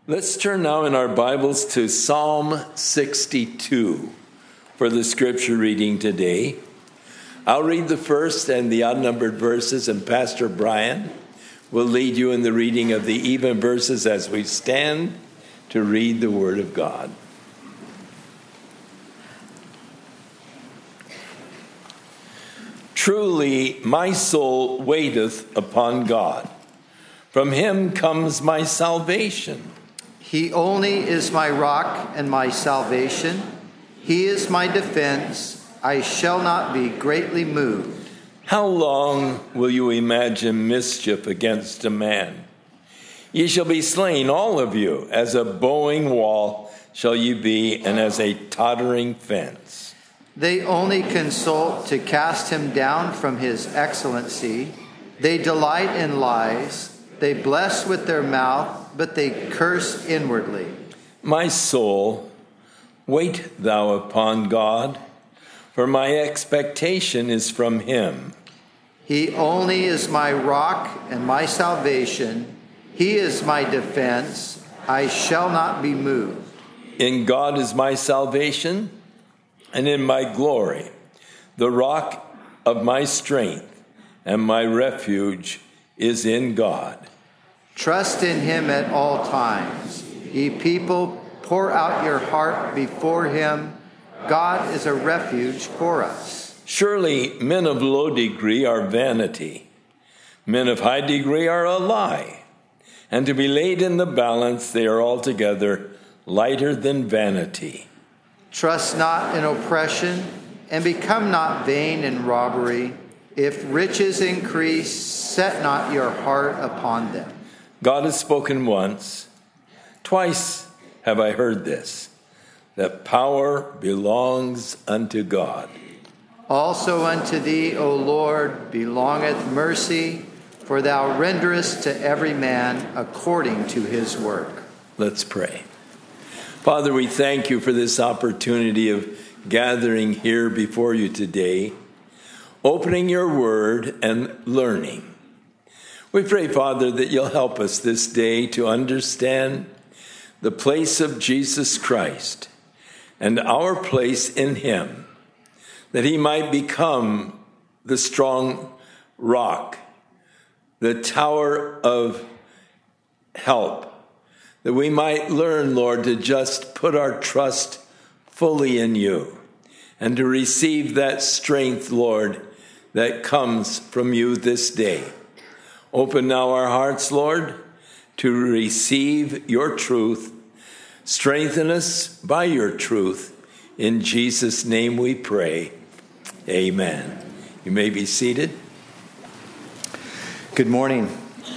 Let's turn now in our Bibles to Psalm 62 for the scripture reading today. I'll read the first and the unnumbered verses, and Pastor Brian will lead you in the reading of the even verses as we stand to read the Word of God. Truly, my soul waiteth upon God. From him comes my salvation. He only is my rock and my salvation. He is my defense. I shall not be greatly moved. How long will you imagine mischief against a man? Ye shall be slain, all of you. As a bowing wall shall ye be, and as a tottering fence. They only consult to cast him down from his excellency. They delight in lies. They bless with their mouth, but they curse inwardly. My soul, wait thou upon God, for my expectation is from him. He only is my rock and my salvation. He is my defense. I shall not be moved. In God is my salvation, and in my glory, the rock of my strength, and my refuge is in God. Trust in him at all times. Ye people, pour out your heart before him. God is a refuge for us. Surely men of low degree are vanity. Men of high degree are a lie. And to be laid in the balance, they are altogether lighter than vanity. Trust not in oppression, and become not vain in robbery. If riches increase, set not your heart upon them. God has spoken once. Twice have I heard this, that power belongs unto God. Also unto thee, O Lord, belongeth mercy, for thou renderest to every man according to his work. Let's pray. Father, we thank you for this opportunity of gathering here before you today, opening your word and learning. We pray, Father, that you'll help us this day to understand the place of Jesus Christ and our place in him, that he might become the strong rock, the tower of help, that we might learn, Lord, to just put our trust fully in you and to receive that strength, Lord, that comes from you this day. Open now our hearts, Lord, to receive your truth. Strengthen us by your truth. In Jesus' name we pray. Amen. You may be seated. Good morning.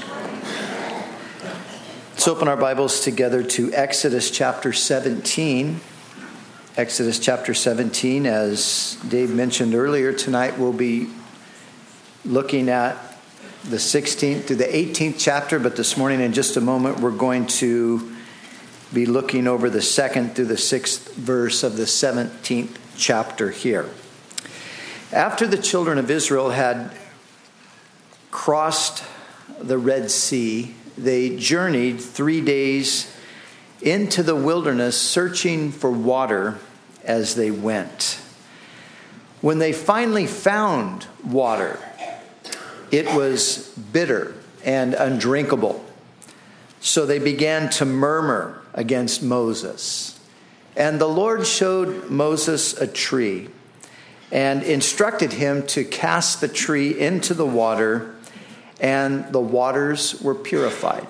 Let's open our Bibles together to Exodus chapter 17. Exodus chapter 17, as Dave mentioned earlier, tonight we'll be looking at the 16th through the 18th chapter, but this morning in just a moment we're going to be looking over the 2nd through the 6th verse of the 17th chapter here. After the children of Israel had crossed the Red Sea, they journeyed 3 days into the wilderness searching for water as they went. When they finally found water, it was bitter and undrinkable. So they began to murmur against Moses. And the Lord showed Moses a tree and instructed him to cast the tree into the water, and the waters were purified.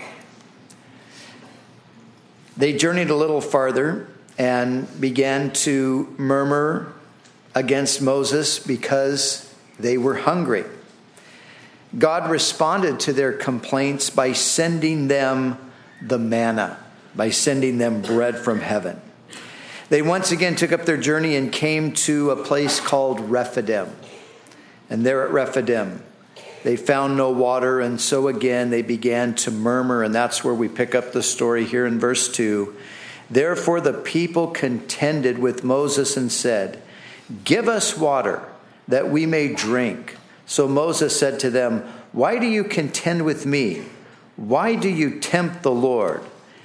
They journeyed a little farther and began to murmur against Moses because they were hungry. God responded to their complaints by sending them the manna, by sending them bread from heaven. They once again took up their journey and came to a place called Rephidim. And there at Rephidim, they found no water, and so again they began to murmur, and that's where we pick up the story here in verse 2. Therefore the people contended with Moses and said, "Give us water, that we may drink." So Moses said to them, "Why do you contend with me? Why do you tempt the Lord?"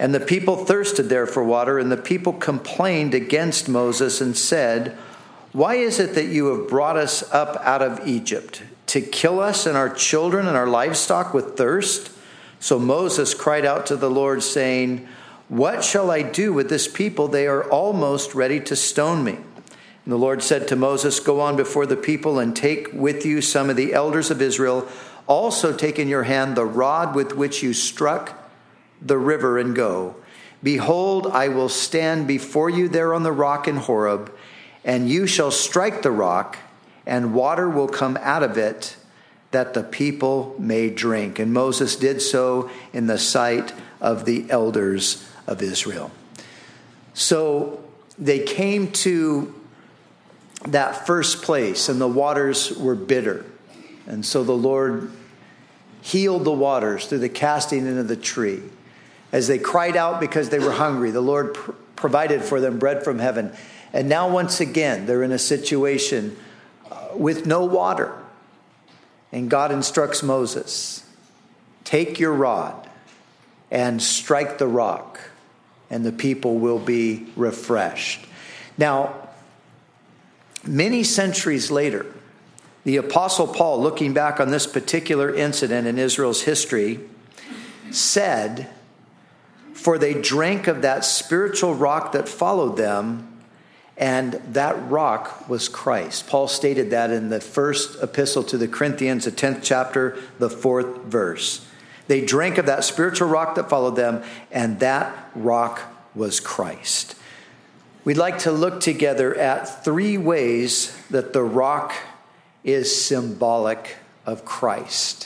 And the people thirsted there for water, and the people complained against Moses and said, "Why is it that you have brought us up out of Egypt, to kill us and our children and our livestock with thirst?" So Moses cried out to the Lord, saying, "What shall I do with this people? They are almost ready to stone me." And the Lord said to Moses, "Go on before the people and take with you some of the elders of Israel. Also take in your hand the rod with which you struck the river and go. Behold, I will stand before you there on the rock in Horeb, and you shall strike the rock, and water will come out of it, that the people may drink." And Moses did so in the sight of the elders of Israel. So they came to that first place, and the waters were bitter. And so the Lord healed the waters through the casting into the tree. As they cried out because they were hungry, the Lord provided for them bread from heaven. And now once again, they're in a situation with no water. And God instructs Moses, "Take your rod and strike the rock, and the people will be refreshed." Now, many centuries later, the Apostle Paul, looking back on this particular incident in Israel's history, said, "For they drank of that spiritual rock that followed them, and that rock was Christ." Paul stated that in the first epistle to the Corinthians, the 10th chapter, the 4th verse. They drank of that spiritual rock that followed them, and that rock was Christ. We'd like to look together at 3 ways that the rock is symbolic of Christ.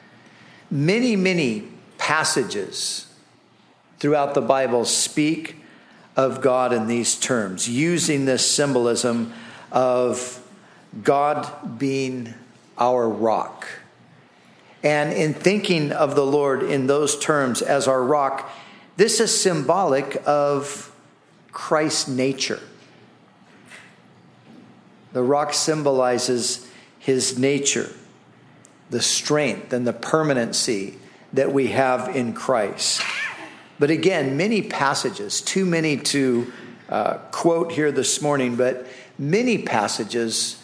Many passages throughout the Bible speak of God in these terms, using this symbolism of God being our rock. And in thinking of the Lord in those terms as our rock, this is symbolic of Christ's nature. The rock symbolizes his nature, the strength and the permanency that we have in Christ. But again, many passages, too many to quote here this morning, but many passages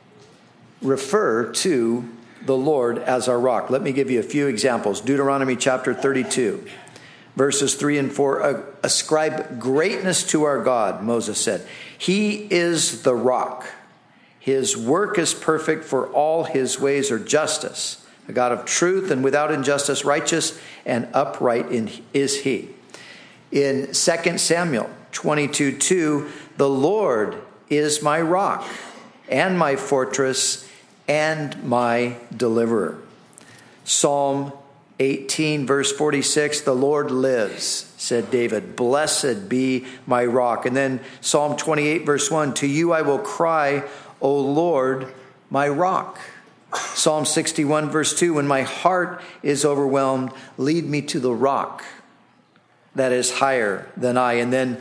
refer to the Lord as our rock. Let me give you a few examples. Deuteronomy chapter 32, verses 3 and 4. "Ascribe greatness to our God," Moses said. "He is the rock. His work is perfect, for all his ways are justice. A God of truth and without injustice, righteous and upright is he." In 2 Samuel 22:2, "The Lord is my rock and my fortress and my deliverer." Psalm 18, verse 46, "The Lord lives," said David. "Blessed be my rock." And then Psalm 28, verse 1, "To you I will cry, O Lord, my rock." Psalm 61, verse 2, "When my heart is overwhelmed, lead me to the rock that is higher than I." And then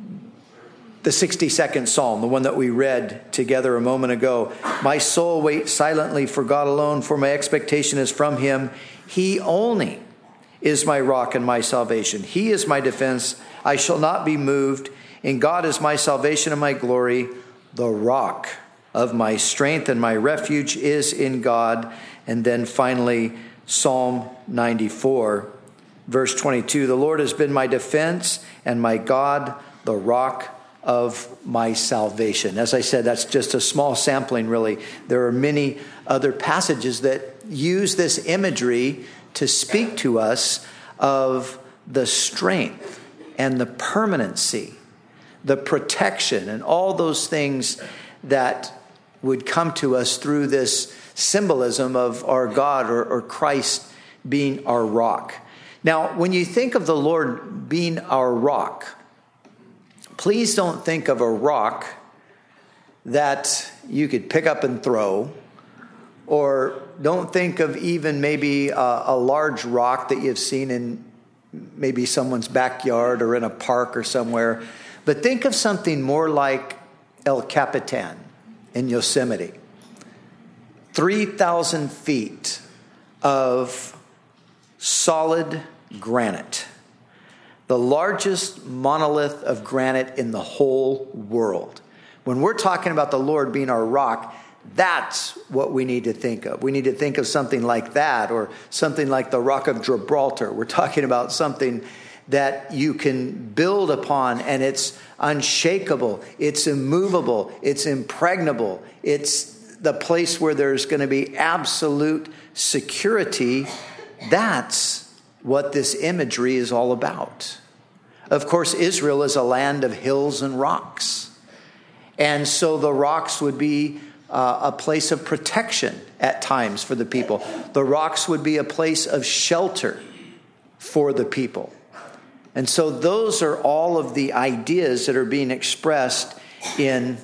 the 62nd Psalm, the one that we read together a moment ago. "My soul waits silently for God alone, for my expectation is from him. He only is my rock and my salvation. He is my defense. I shall not be moved. In God is my salvation and my glory. The rock of my strength and my refuge is in God." And then finally, Psalm 94, verse 22. "The Lord has been my defense and my God, the rock of my salvation." As I said, that's just a small sampling, really. There are many other passages that use this imagery to speak to us of the strength and the permanency, the protection, and all those things that would come to us through this symbolism of our God or Christ being our rock. Now, when you think of the Lord being our rock, please don't think of a rock that you could pick up and throw, or don't think of even maybe a large rock that you've seen in maybe someone's backyard or in a park or somewhere, but think of something more like El Capitan in Yosemite. 3,000 feet of solid granite the largest monolith of granite in the whole world. When we're talking about the Lord being our rock, that's what we need to think of. We need to think of something like that, or something like the Rock of Gibraltar. We're talking about something that you can build upon, and it's unshakable, it's immovable, it's impregnable. It's the place where there's going to be absolute security. That's what this imagery is all about. Of course, Israel is a land of hills and rocks. And so the rocks would be a place of protection at times for the people. The rocks would be a place of shelter for the people. And so those are all of the ideas that are being expressed in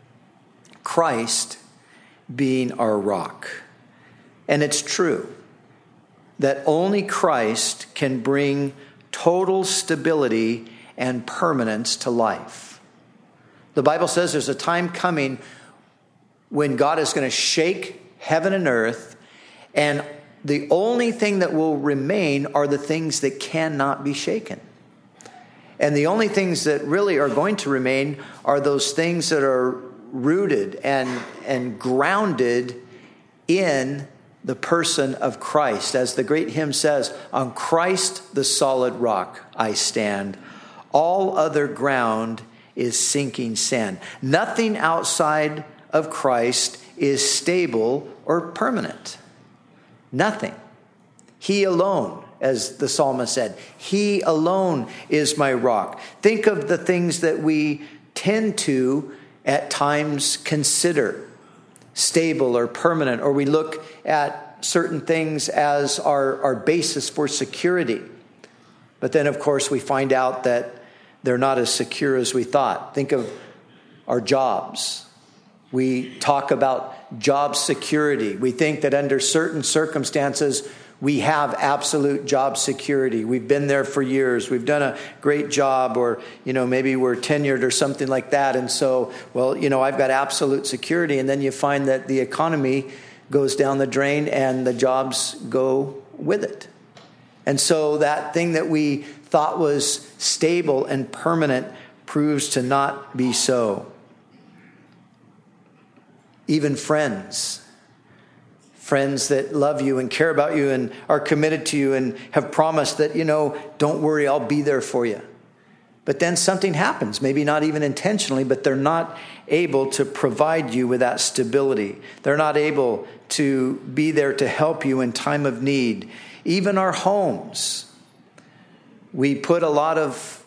Christ being our rock. And it's true that only Christ can bring total stability and permanence to life. The Bible says there's a time coming when God is going to shake heaven and earth, and the only thing that will remain are the things that cannot be shaken. And the only things that really are going to remain are those things that are rooted and grounded in the person of Christ. As the great hymn says, on Christ the solid rock I stand. All other ground is sinking sand. Nothing outside of Christ is stable or permanent. Nothing. He alone, as the psalmist said, he alone is my rock. Think of the things that we tend to at times consider stable or permanent, or we look at certain things as our basis for security. But then, of course, we find out that they're not as secure as we thought. Think of our jobs. We talk about job security. We think that under certain circumstances, we have absolute job security. We've been there for years. We've done a great job, or, maybe we're tenured or something like that. And so, I've got absolute security. And then you find that the economy goes down the drain and the jobs go with it. And so that thing that we thought was stable and permanent proves to not be so. Even friends that love you and care about you and are committed to you and have promised that, don't worry, I'll be there for you. But then something happens, maybe not even intentionally, but they're not able to provide you with that stability. They're not able to be there to help you in time of need. Even our homes. We put a lot of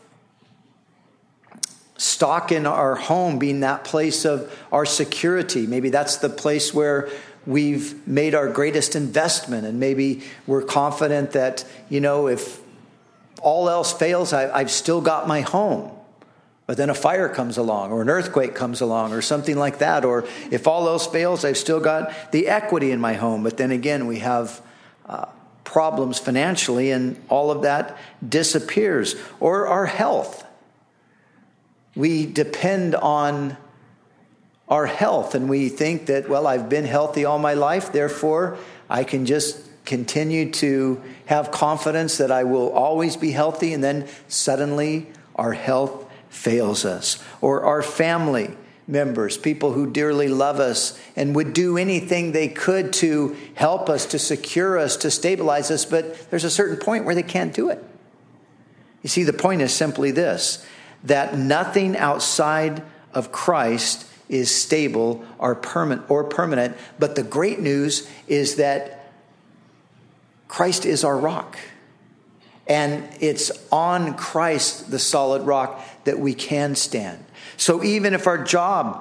stock in our home being that place of our security. Maybe that's the place where we've made our greatest investment, and maybe we're confident that, if all else fails, I've still got my home. But then a fire comes along, or an earthquake comes along, or something like that. Or if all else fails, I've still got the equity in my home. But then again, we have problems financially, and all of that disappears. Or our health. We depend on our health, and we think that, I've been healthy all my life, therefore I can just continue to have confidence that I will always be healthy, and then suddenly our health fails us. Or our family members, people who dearly love us and would do anything they could to help us, to secure us, to stabilize us, but there's a certain point where they can't do it. You see, the point is simply this, that nothing outside of Christ is stable or permanent. But the great news is that Christ is our rock. And it's on Christ, the solid rock, that we can stand. So even if our job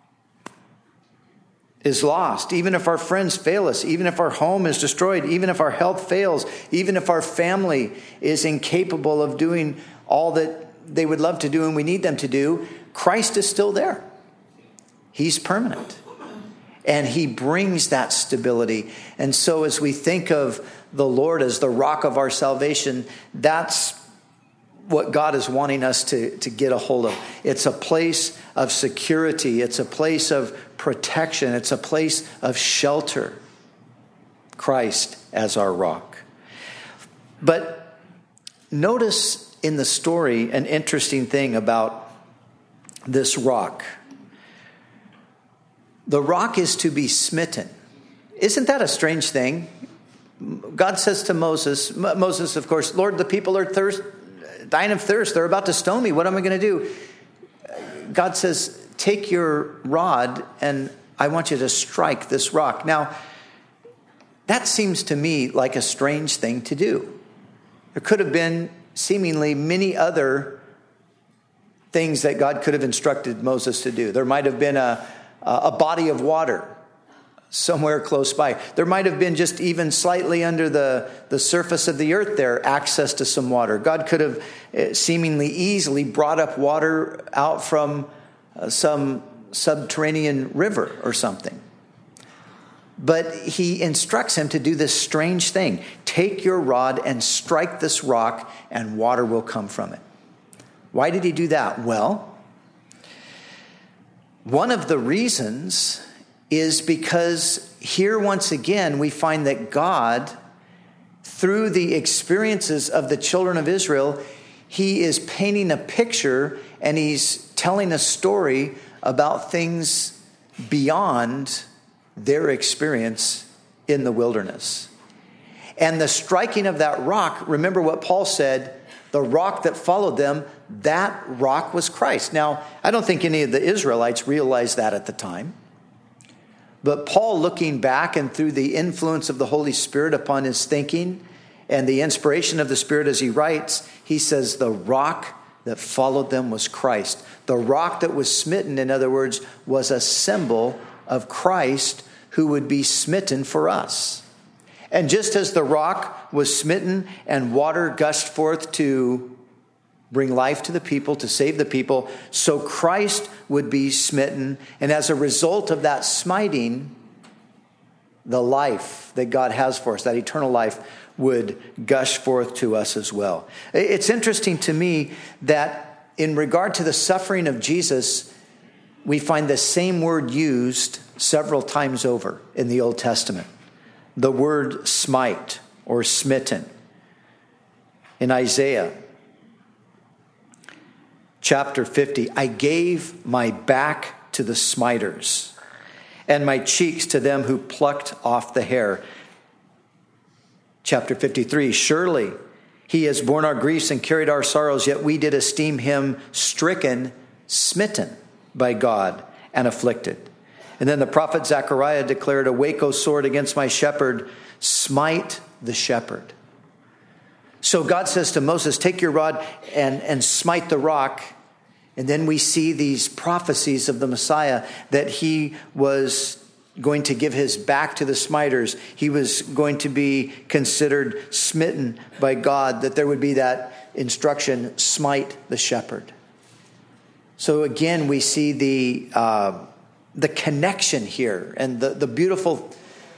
is lost, even if our friends fail us, even if our home is destroyed, even if our health fails, even if our family is incapable of doing all that they would love to do and we need them to do, Christ is still there. He's permanent. And he brings that stability. And so as we think of the Lord as the rock of our salvation, that's what God is wanting us to get a hold of. It's a place of security. It's a place of protection. It's a place of shelter. Christ as our rock. But notice in the story an interesting thing about this rock. The rock is to be smitten. Isn't that a strange thing? God says to Moses, of course, Lord, the people are dying of thirst. They're about to stone me. What am I going to do? God says, take your rod and I want you to strike this rock. Now, that seems to me like a strange thing to do. There could have been seemingly many other things that God could have instructed Moses to do. There might have been a body of water somewhere close by. There might have been just even slightly under the surface of the earth there, access to some water. God could have seemingly easily brought up water out from some subterranean river or something. But he instructs him to do this strange thing. Take your rod and strike this rock and water will come from it. Why did he do that? Well, one of the reasons is because here once again we find that God, through the experiences of the children of Israel, he is painting a picture and he's telling a story about things beyond their experience in the wilderness. And the striking of that rock, remember what Paul said, the rock that followed them, that rock was Christ. Now, I don't think any of the Israelites realized that at the time. But Paul, looking back and through the influence of the Holy Spirit upon his thinking and the inspiration of the Spirit as he writes, he says the rock that followed them was Christ. The rock that was smitten, in other words, was a symbol of Christ who would be smitten for us. And just as the rock was smitten and water gushed forth to bring life to the people, to save the people, so Christ would be smitten. And as a result of that smiting, the life that God has for us, that eternal life, would gush forth to us as well. It's interesting to me that in regard to the suffering of Jesus, we find the same word used several times over in the Old Testament. The word smite or smitten. In Isaiah chapter 50, I gave my back to the smiters and my cheeks to them who plucked off the hair. Chapter 53, surely he has borne our griefs and carried our sorrows, yet we did esteem him stricken, smitten by God, and afflicted. And then the prophet Zechariah declared, awake, O sword, against my shepherd, smite the shepherd. So God says to Moses, take your rod and smite the rock. And then we see these prophecies of the Messiah that he was going to give his back to the smiters. He was going to be considered smitten by God, that there would be that instruction, smite the shepherd. So again, we see the connection here and the beautiful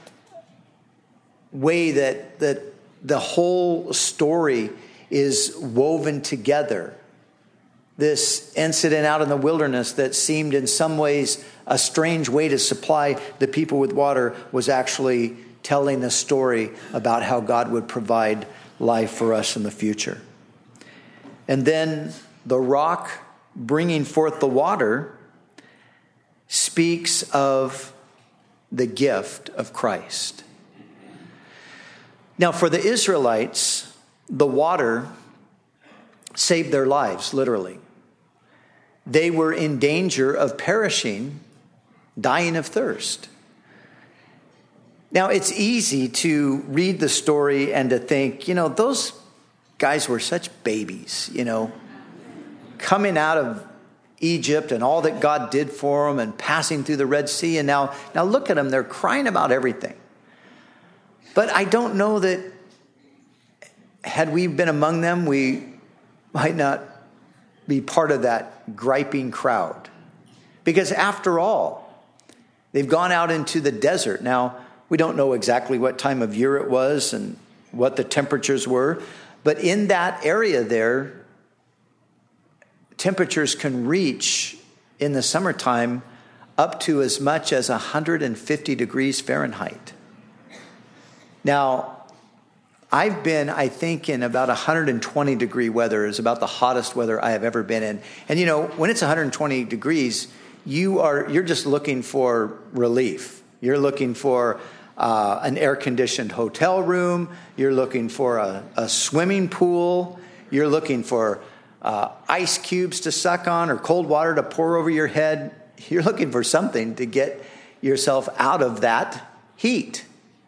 way that the whole story is woven together. This incident out in the wilderness that seemed in some ways a strange way to supply the people with water was actually telling a story about how God would provide life for us in the future. And then the rock bringing forth the water speaks of the gift of Christ. Now, for the Israelites, the water saved their lives, literally. They were in danger of perishing, dying of thirst. Now, it's easy to read the story and to think, those guys were such babies, coming out of Egypt and all that God did for them and passing through the Red Sea. And now look at them. They're crying about everything. But I don't know that had we been among them, we might not be part of that griping crowd. Because after all, they've gone out into the desert. Now, we don't know exactly what time of year it was and what the temperatures were. But in that area there, temperatures can reach in the summertime up to as much as 150 degrees Fahrenheit. Now, I've been, I think, in about 120 degree weather. Is about the hottest weather I have ever been in. And you know, when it's 120 degrees, you're just looking for relief. You're looking for an air-conditioned hotel room. You're looking for a swimming pool. You're looking for ice cubes to suck on or cold water to pour over your head. You're looking for something to get yourself out of that heat.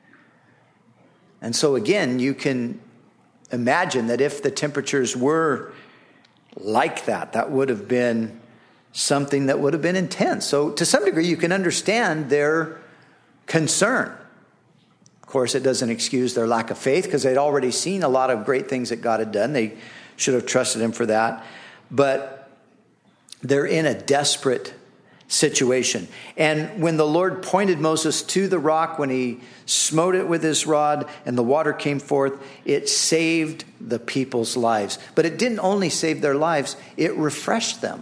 And so again, you can imagine that if the temperatures were like that, that would have been something that would have been intense. So to some degree, you can understand their concern. Of course, it doesn't excuse their lack of faith because they'd already seen a lot of great things that God had done. They should have trusted him for that. But they're in a desperate situation. And when the Lord pointed Moses to the rock, when he smote it with his rod and the water came forth, it saved the people's lives. But it didn't only save their lives, it refreshed them.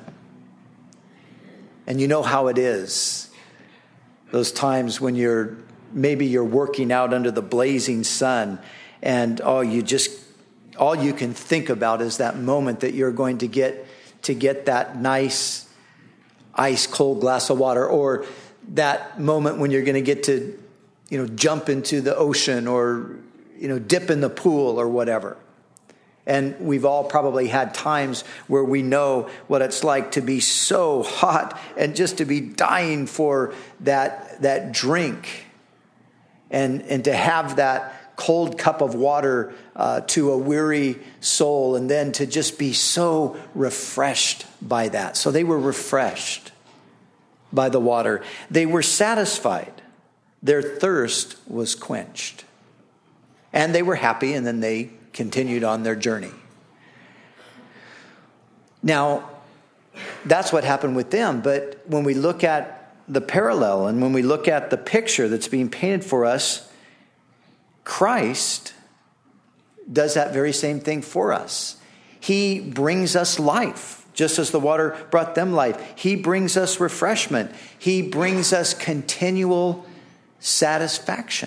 And you know how it is. Those times when you're working out under the blazing sun and all you can think about is that moment that you're going to get that nice ice cold glass of water, or that moment when you're going to get to, jump into the ocean or, dip in the pool or whatever. And we've all probably had times where we know what it's like to be so hot and just to be dying for that drink and to have that cold cup of water to a weary soul, and then to just be so refreshed by that. So they were refreshed by the water. They were satisfied. Their thirst was quenched. And they were happy, and then they continued on their journey. Now, that's what happened with them. But when we look at the parallel and when we look at the picture that's being painted for us, Christ does that very same thing for us. He brings us life, just as the water brought them life. He brings us refreshment. He brings us continual satisfaction.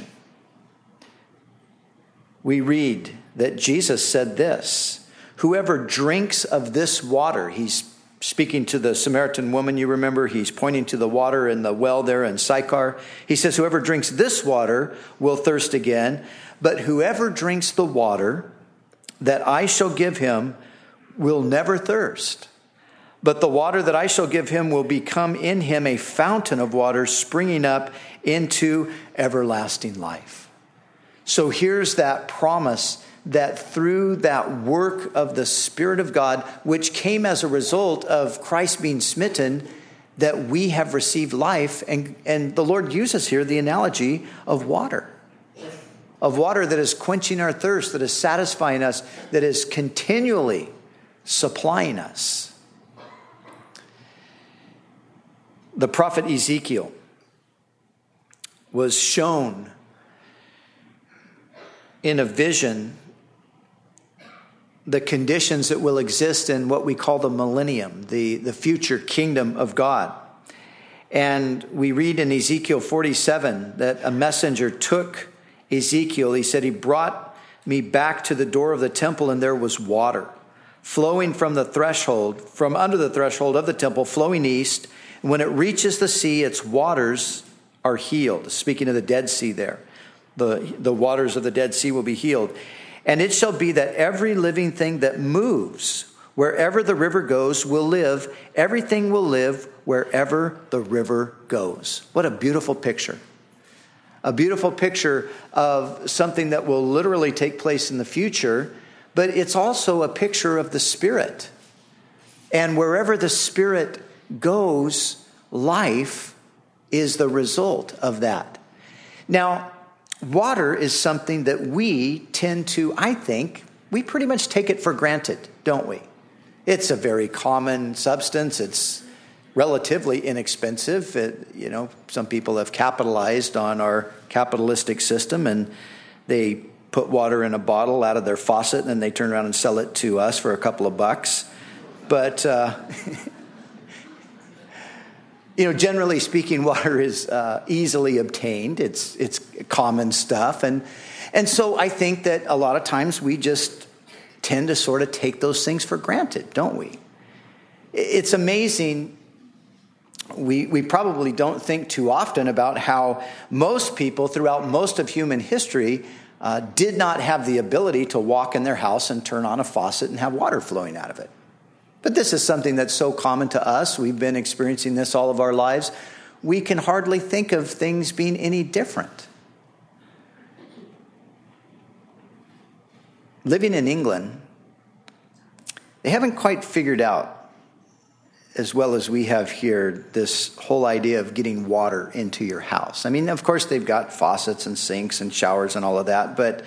We read that Jesus said this, "Whoever drinks of this water," he's speaking to the Samaritan woman, you remember, he's pointing to the water in the well there in Sychar. He says, "Whoever drinks this water will thirst again, but whoever drinks the water that I shall give him will never thirst. But the water that I shall give him will become in him a fountain of water springing up into everlasting life." So here's that promise that through that work of the Spirit of God, which came as a result of Christ being smitten, that we have received life. And the Lord uses here the analogy of water that is quenching our thirst, that is satisfying us, that is continually supplying us. The prophet Ezekiel was shown in a vision the conditions that will exist in what we call the millennium, the future kingdom of God. And we read in Ezekiel 47 that a messenger took Ezekiel. He said, "He brought me back to the door of the temple, and there was water flowing from the threshold, from under the threshold of the temple, flowing east. And when it reaches the sea, its waters are healed." Speaking of the Dead Sea there. The waters of the Dead Sea will be healed. "And it shall be that every living thing that moves wherever the river goes will live. Everything will live wherever the river goes." What a beautiful picture. A beautiful picture of something that will literally take place in the future, but it's also a picture of the Spirit. And wherever the Spirit goes, life is the result of that. Now, water is something that we tend to, I think, we pretty much take it for granted, don't we? It's a very common substance. It's relatively inexpensive. Some people have capitalized on our capitalistic system, and they put water in a bottle out of their faucet, and then they turn around and sell it to us for a couple of bucks. But Generally speaking, water is easily obtained. It's common stuff. And so I think that a lot of times we just tend to sort of take those things for granted, don't we? It's amazing. We probably don't think too often about how most people throughout most of human history did not have the ability to walk in their house and turn on a faucet and have water flowing out of it. But this is something that's so common to us. We've been experiencing this all of our lives. We can hardly think of things being any different. Living in England, they haven't quite figured out, as well as we have here, this whole idea of getting water into your house. I mean, of course, they've got faucets and sinks and showers and all of that, but,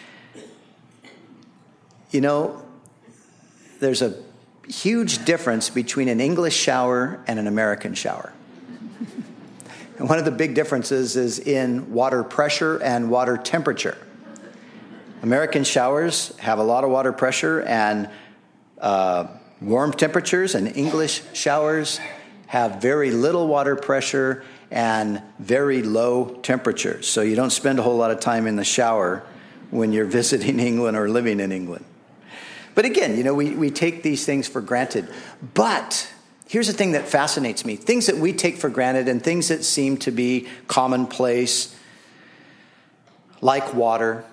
there's a huge difference between an English shower and an American shower. And one of the big differences is in water pressure and water temperature. American showers have a lot of water pressure and warm temperatures, and English showers have very little water pressure and very low temperatures. So you don't spend a whole lot of time in the shower when you're visiting England or living in England. But again, we take these things for granted. But here's the thing that fascinates me. Things that we take for granted and things that seem to be commonplace, like water.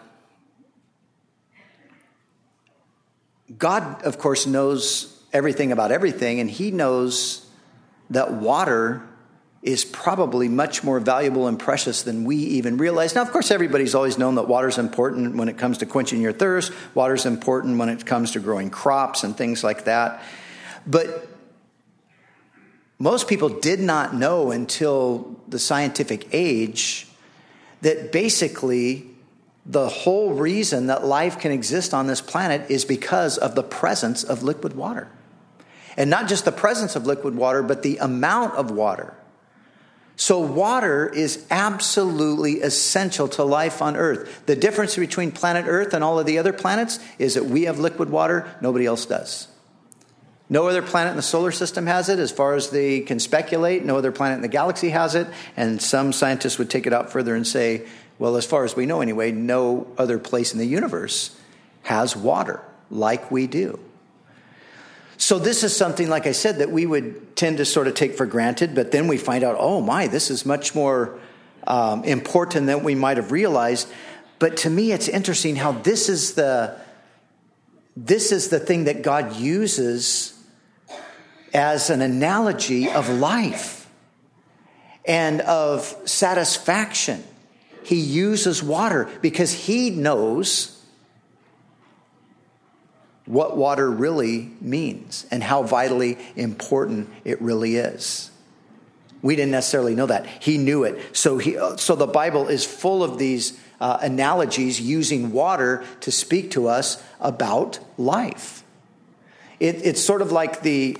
God, of course, knows everything about everything, and he knows that water is probably much more valuable and precious than we even realize. Now, of course, everybody's always known that water is important when it comes to quenching your thirst. Water is important when it comes to growing crops and things like that. But most people did not know until the scientific age that basically the whole reason that life can exist on this planet is because of the presence of liquid water. And not just the presence of liquid water, but the amount of water. So water is absolutely essential to life on Earth. The difference between planet Earth and all of the other planets is that we have liquid water, nobody else does. No other planet in the solar system has it, as far as they can speculate. No other planet in the galaxy has it. And some scientists would take it out further and say, well, as far as we know anyway, no other place in the universe has water like we do. So this is something, like I said, that we would tend to sort of take for granted, but then we find out, oh my, this is much more important than we might have realized. But to me, it's interesting how this is the thing that God uses as an analogy of life and of satisfaction. He uses water because he knows what water really means and how vitally important it really is. We didn't necessarily know that. He knew it. So the Bible is full of these analogies using water to speak to us about life. It's sort of like the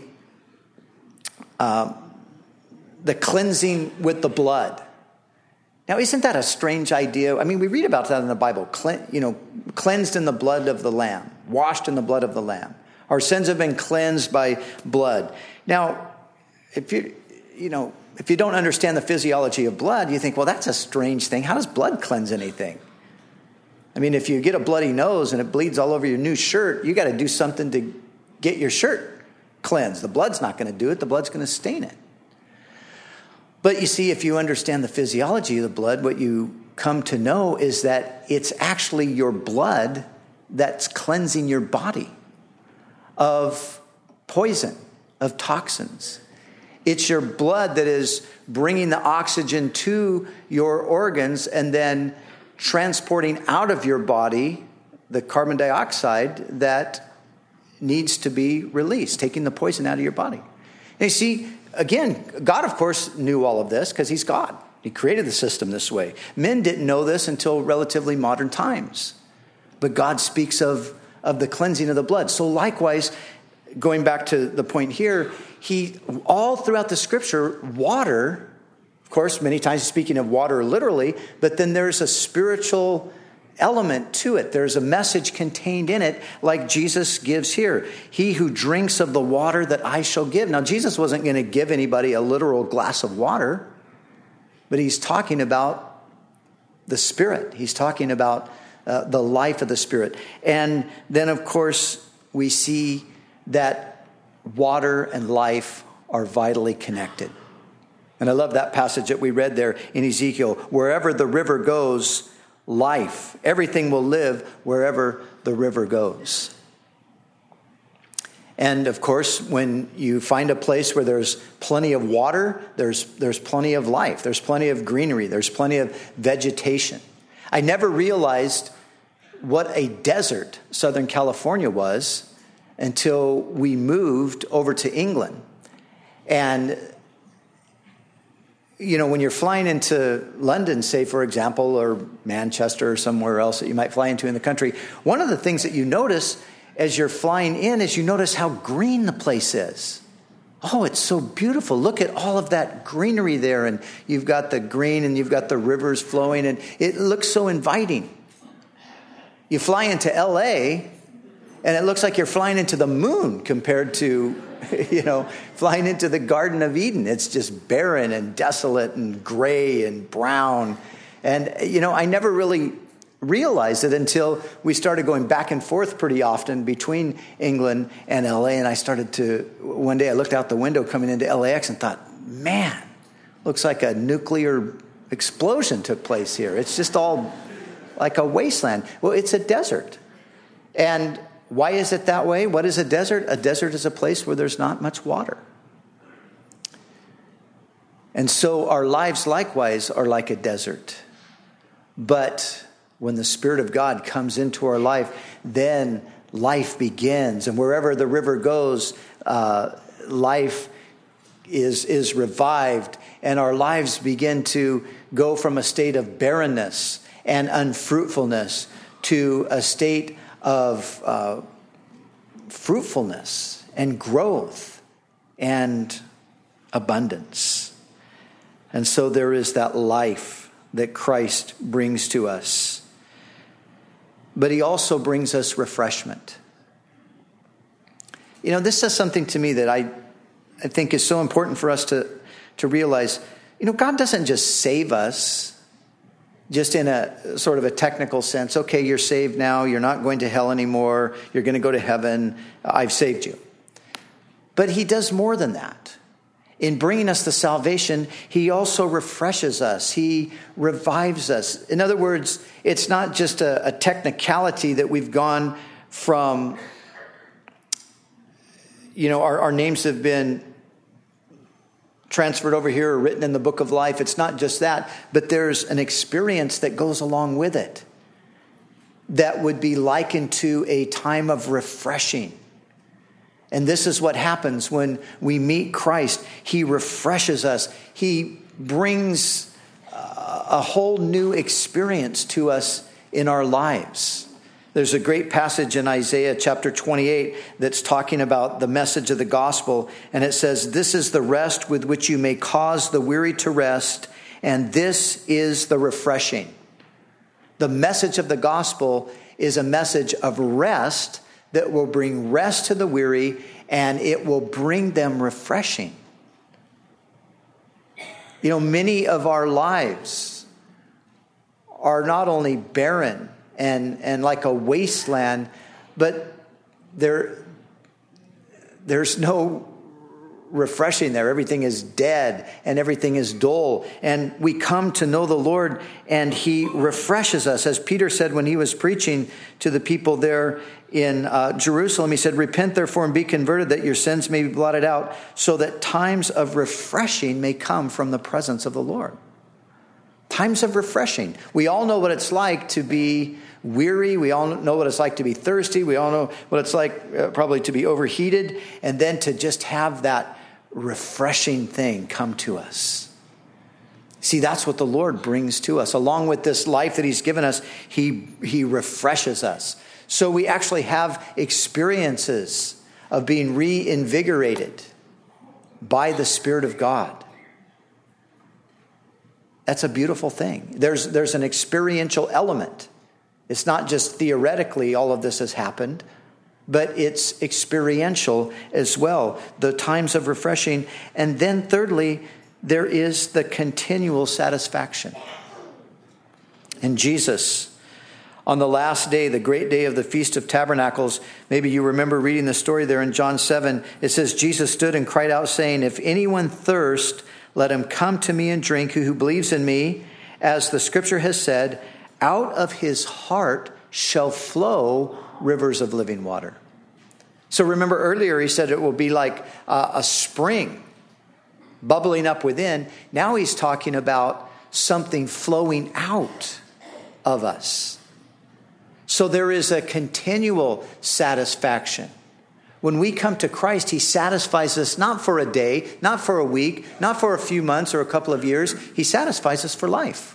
cleansing with the blood. Now, isn't that a strange idea? I mean, we read about that in the Bible. Cleansed in the blood of the Lamb, washed in the blood of the Lamb. Our sins have been cleansed by blood. Now, if you don't understand the physiology of blood, you think, well, that's a strange thing. How does blood cleanse anything? I mean, if you get a bloody nose and it bleeds all over your new shirt, you got to do something to get your shirt cleansed. The blood's not going to do it. The blood's going to stain it. But you see, if you understand the physiology of the blood, what you come to know is that it's actually your blood that's cleansing your body of poison, of toxins. It's your blood that is bringing the oxygen to your organs and then transporting out of your body the carbon dioxide that needs to be released, taking the poison out of your body. And you see, again, God, of course, knew all of this because he's God. He created the system this way. Men didn't know this until relatively modern times. But God speaks of the cleansing of the blood. So likewise, going back to the point here, all throughout the scripture, water, of course, many times speaking of water literally, but then there's a spiritual element to it. There's a message contained in it, like Jesus gives here. He who drinks of the water that I shall give. Now, Jesus wasn't going to give anybody a literal glass of water, but he's talking about the Spirit. He's talking about the life of the Spirit. And then, of course, we see that water and life are vitally connected. And I love that passage that we read there in Ezekiel. Wherever the river goes, life. Everything will live wherever the river goes. And of course, when you find a place where there's plenty of water, there's plenty of life. There's plenty of greenery. There's plenty of vegetation. I never realized what a desert Southern California was until we moved over to England. And when you're flying into London, say, for example, or Manchester or somewhere else that you might fly into in the country, one of the things that you notice as you're flying in is you notice how green the place is. Oh, it's so beautiful. Look at all of that greenery there. And you've got the green and you've got the rivers flowing, and it looks so inviting. You fly into L.A., and it looks like you're flying into the moon compared to flying into the Garden of Eden. It's just barren and desolate and gray and brown. And, I never really realized it until we started going back and forth pretty often between England and LA. And one day I looked out the window coming into LAX and thought, man, looks like a nuclear explosion took place here. It's just all like a wasteland. Well, it's a desert. And why is it that way? What is a desert? A desert is a place where there's not much water. And so our lives likewise are like a desert. But when the Spirit of God comes into our life, then life begins. And wherever the river goes, life is revived. And our lives begin to go from a state of barrenness and unfruitfulness to a state of fruitfulness and growth and abundance. And so there is that life that Christ brings to us. But he also brings us refreshment. This says something to me that I think is so important for us to realize. God doesn't just save us just in a sort of a technical sense. Okay, you're saved now. You're not going to hell anymore. You're going to go to heaven. I've saved you. But he does more than that. In bringing us the salvation, he also refreshes us. He revives us. In other words, it's not just a technicality that we've gone from, our names have been transferred over here or written in the book of life. It's not just that, but there's an experience that goes along with it that would be likened to a time of refreshing. And this is what happens when we meet Christ. He refreshes us. He brings a whole new experience to us in our lives. There's a great passage in Isaiah chapter 28 that's talking about the message of the gospel. And it says, "This is the rest with which you may cause the weary to rest, and this is the refreshing." The message of the gospel is a message of rest that will bring rest to the weary, and it will bring them refreshing. Many of our lives are not only barren and like a wasteland, but there's no refreshing there. Everything is dead and everything is dull. And we come to know the Lord, and he refreshes us. As Peter said when he was preaching to the people there in Jerusalem, he said, "Repent therefore and be converted, that your sins may be blotted out, so that times of refreshing may come from the presence of the Lord." Times of refreshing. We all know what it's like to be weary. We all know what it's like to be thirsty. We all know what it's like probably to be overheated, and then to just have that refreshing thing come to us. See, that's what the Lord brings to us. Along with this life that he's given us, he refreshes us. So we actually have experiences of being reinvigorated by the Spirit of God. That's a beautiful thing. There's an experiential element It's not just theoretically all of this has happened, but it's experiential as well. The times of refreshing. And then thirdly, there is the continual satisfaction. And Jesus, on the last day, the great day of the Feast of Tabernacles, maybe you remember reading the story there in John 7. It says, Jesus stood and cried out, saying, if anyone thirst, let him come to me and drink. Who believes in me, as the scripture has said, out of his heart shall flow rivers of living water. So remember earlier he said it will be like a spring bubbling up within. Now he's talking about something flowing out of us. So there is a continual satisfaction. When we come to Christ, he satisfies us not for a day, not for a week, not for a few months or a couple of years. He satisfies us for life.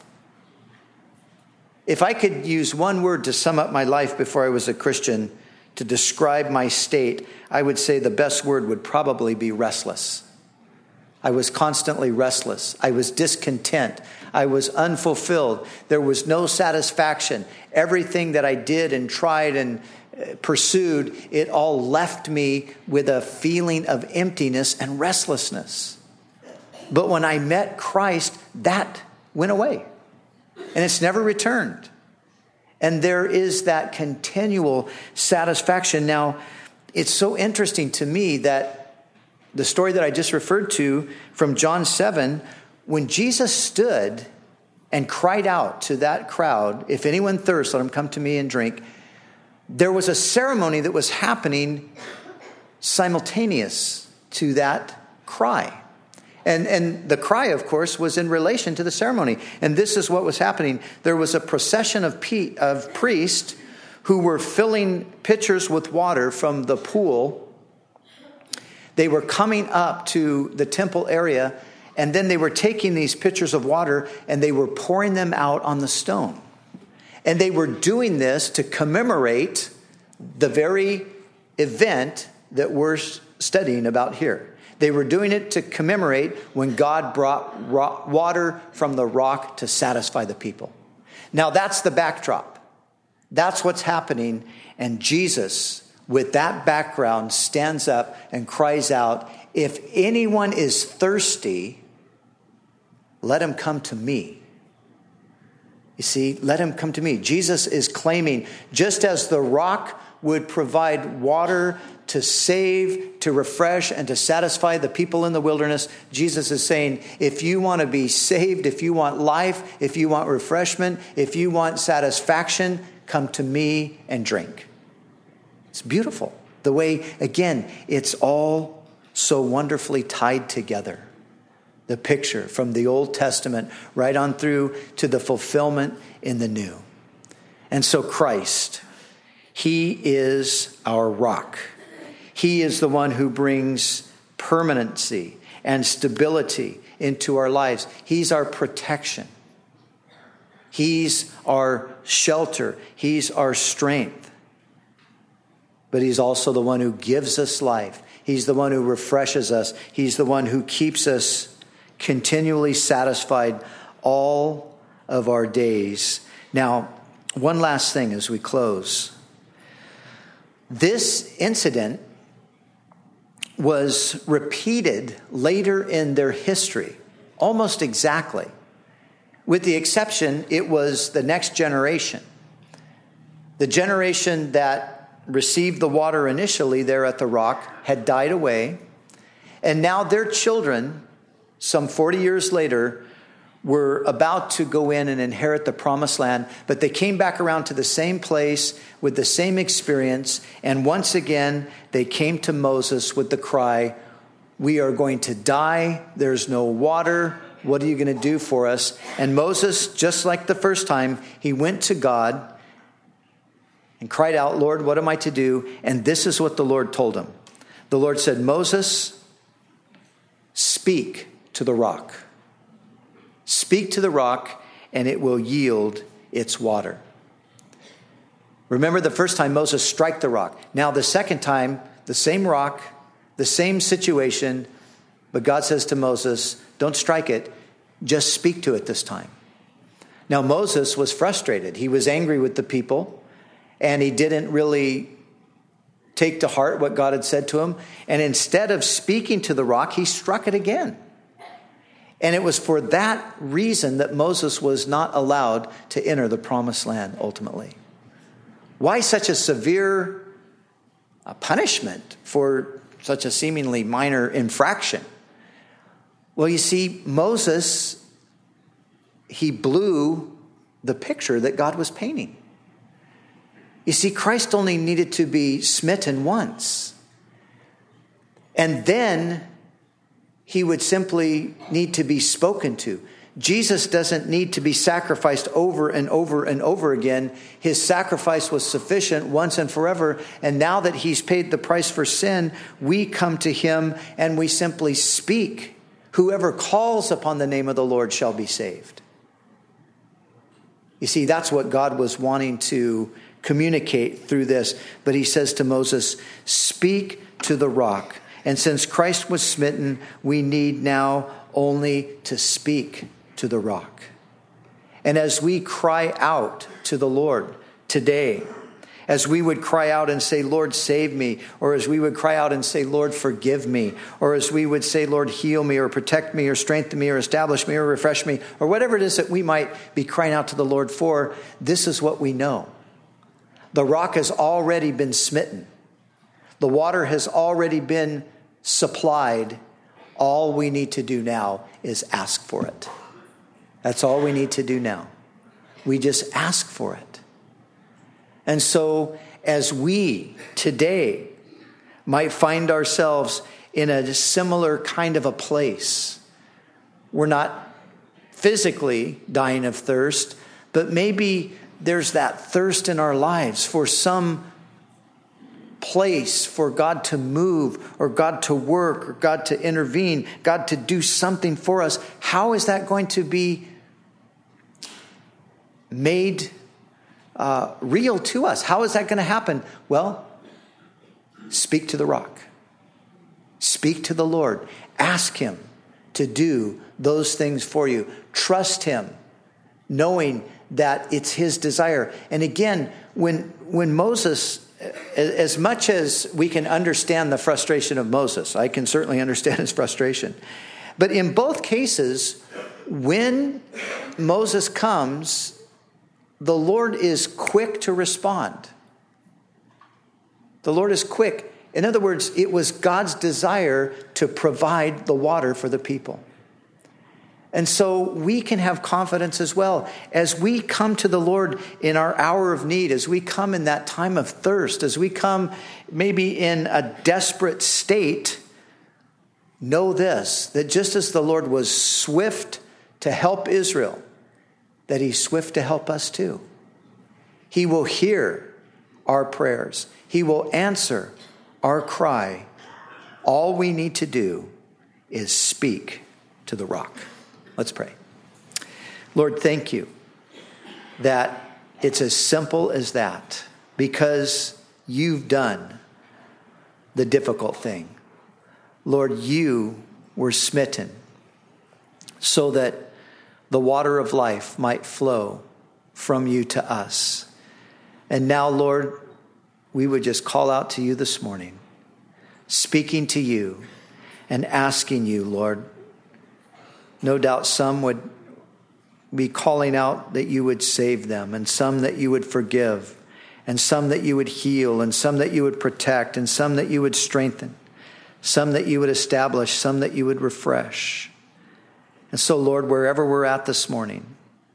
If I could use one word to sum up my life before I was a Christian, to describe my state, I would say the best word would probably be restless. I was constantly restless. I was discontent. I was unfulfilled. There was no satisfaction. Everything that I did and tried and pursued, it all left me with a feeling of emptiness and restlessness. But when I met Christ, that went away. And it's never returned. And there is that continual satisfaction. Now, it's so interesting to me that the story that I just referred to from John 7, when Jesus stood and cried out to that crowd, if anyone thirsts, let him come to me and drink, there was a ceremony that was happening simultaneous to that cry. And the cry, of course, was in relation to the ceremony. And this is what was happening. There was a procession of priests who were filling pitchers with water from the pool. They were coming up to the temple area, and then they were taking these pitchers of water and they were pouring them out on the stone. And they were doing this to commemorate the very event that we're studying about here. They were doing it to commemorate when God brought water from the rock to satisfy the people. Now that's the backdrop. That's what's happening. And Jesus, with that background, stands up and cries out, if anyone is thirsty, let him come to me. You see, let him come to me. Jesus is claiming, just as the rock would provide water to save, to refresh, and to satisfy the people in the wilderness, Jesus is saying, if you want to be saved, if you want life, if you want refreshment, if you want satisfaction, come to me and drink. It's beautiful. The way, again, it's all so wonderfully tied together. The picture from the Old Testament right on through to the fulfillment in the New. And so Christ, he is our rock. He is the one who brings permanency and stability into our lives. He's our protection. He's our shelter. He's our strength. But he's also the one who gives us life. He's the one who refreshes us. He's the one who keeps us continually satisfied all of our days. Now, one last thing as we close. This incident was repeated later in their history, almost exactly. With the exception, it was the next generation. The generation that received the water initially there at the rock had died away. And now their children, some 40 years later, were about to go in and inherit the promised land, but they came back around to the same place with the same experience. And once again, they came to Moses with the cry, we are going to die. There's no water. What are you going to do for us? And Moses, just like the first time, he went to God and cried out, Lord, what am I to do? And this is what the Lord told him. The Lord said, Moses, speak to the rock. Speak to the rock, and it will yield its water. Remember the first time Moses struck the rock. Now the second time, the same rock, the same situation, but God says to Moses, don't strike it, just speak to it this time. Now, Moses was frustrated. He was angry with the people, and he didn't really take to heart what God had said to him. And instead of speaking to the rock, he struck it again. And it was for that reason that Moses was not allowed to enter the promised land ultimately. Why such a severe punishment for such a seemingly minor infraction? Well, you see, Moses, he blew the picture that God was painting. You see, Christ only needed to be smitten once. And then he would simply need to be spoken to. Jesus doesn't need to be sacrificed over and over and over again. His sacrifice was sufficient once and forever. And now that he's paid the price for sin, we come to him and we simply speak. Whoever calls upon the name of the Lord shall be saved. You see, that's what God was wanting to communicate through this. But he says to Moses, speak to the rock. And since Christ was smitten, we need now only to speak to the rock. And as we cry out to the Lord today, as we would cry out and say, Lord, save me, or as we would cry out and say, Lord, forgive me, or as we would say, Lord, heal me, or protect me, or strengthen me, or establish me, or refresh me, or whatever it is that we might be crying out to the Lord for, this is what we know. The rock has already been smitten. The water has already been supplied. All we need to do now is ask for it. That's all we need to do now. We just ask for it. And so as we today might find ourselves in a similar kind of a place, we're not physically dying of thirst, but maybe there's that thirst in our lives for some place for God to move, or God to work, or God to intervene, God to do something for us. How is that going to be made real to us? How is that going to happen? Well, speak to the rock. Speak to the Lord. Ask him to do those things for you. Trust him, knowing that it's his desire. And again, when Moses, as much as we can understand the frustration of Moses, I can certainly understand his frustration. But in both cases, when Moses comes, the Lord is quick to respond. The Lord is quick. In other words, it was God's desire to provide the water for the people. And so we can have confidence as well. As we come to the Lord in our hour of need, as we come in that time of thirst, as we come maybe in a desperate state, know this, that just as the Lord was swift to help Israel, that he's swift to help us too. He will hear our prayers. He will answer our cry. All we need to do is speak to the rock. Let's pray. Lord, thank you that it's as simple as that, because you've done the difficult thing. Lord, you were smitten so that the water of life might flow from you to us. And now, Lord, we would just call out to you this morning, speaking to you and asking you, Lord. No doubt some would be calling out that you would save them, and some that you would forgive, and some that you would heal, and some that you would protect, and some that you would strengthen, some that you would establish, some that you would refresh. And so, Lord, wherever we're at this morning,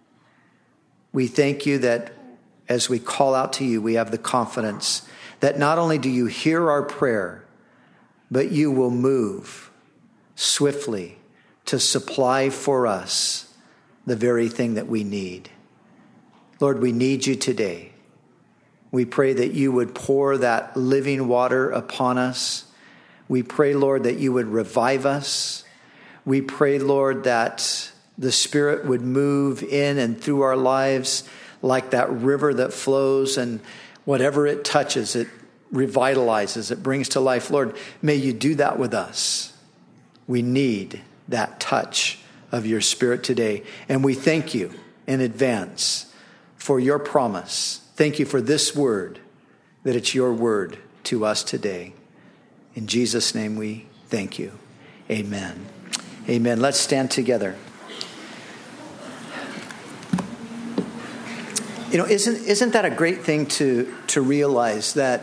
we thank you that as we call out to you, we have the confidence that not only do you hear our prayer, but you will move swiftly to supply for us the very thing that we need. Lord, we need you today. We pray that you would pour that living water upon us. We pray, Lord, that you would revive us. We pray, Lord, that the Spirit would move in and through our lives like that river that flows, and whatever it touches, it revitalizes, it brings to life. Lord, may you do that with us. We need that touch of your Spirit today. And we thank you in advance for your promise. Thank you for this word, that it's your word to us today. In Jesus' name we thank you. Amen. Amen. Let's stand together. You know, isn't that a great thing to realize that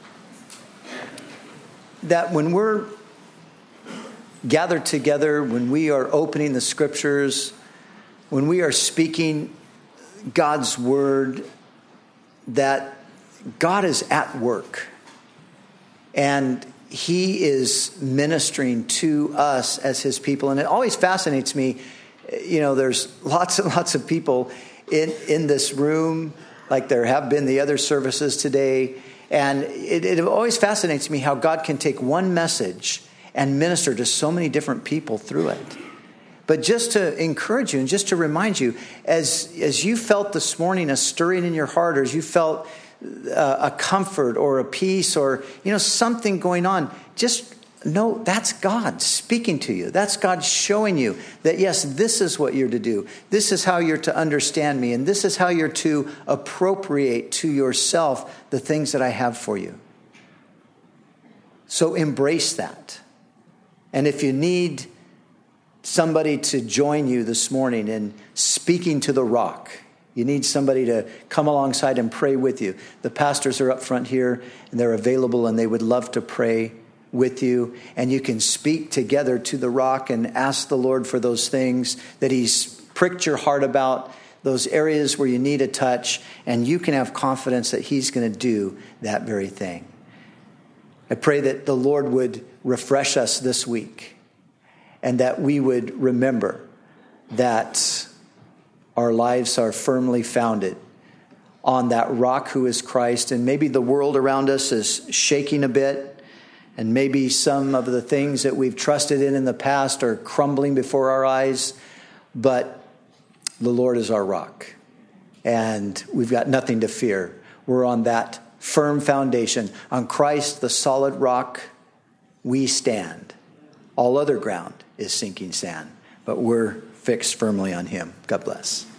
when we're gathered together, when we are opening the scriptures, when we are speaking God's word, that God is at work and he is ministering to us as his people. And it always fascinates me, you know, there's lots and lots of people in this room, like there have been the other services today. And it always fascinates me how God can take one message and minister to so many different people through it. But just to encourage you and just to remind you, as you felt this morning a stirring in your heart, or as you felt a comfort or a peace or, you know, something going on, just know that's God speaking to you. That's God showing you that, yes, this is what you're to do. This is how you're to understand me. And this is how you're to appropriate to yourself the things that I have for you. So embrace that. And if you need somebody to join you this morning in speaking to the rock, you need somebody to come alongside and pray with you. The pastors are up front here and they're available and they would love to pray with you. And you can speak together to the rock and ask the Lord for those things that he's pricked your heart about, those areas where you need a touch, and you can have confidence that he's going to do that very thing. I pray that the Lord would refresh us this week and that we would remember that our lives are firmly founded on that rock who is Christ. And maybe the world around us is shaking a bit, and maybe some of the things that we've trusted in the past are crumbling before our eyes, but the Lord is our rock, and we've got nothing to fear. We're on that firm foundation. On Christ, the solid rock, we stand. All other ground is sinking sand, but we're fixed firmly on him. God bless.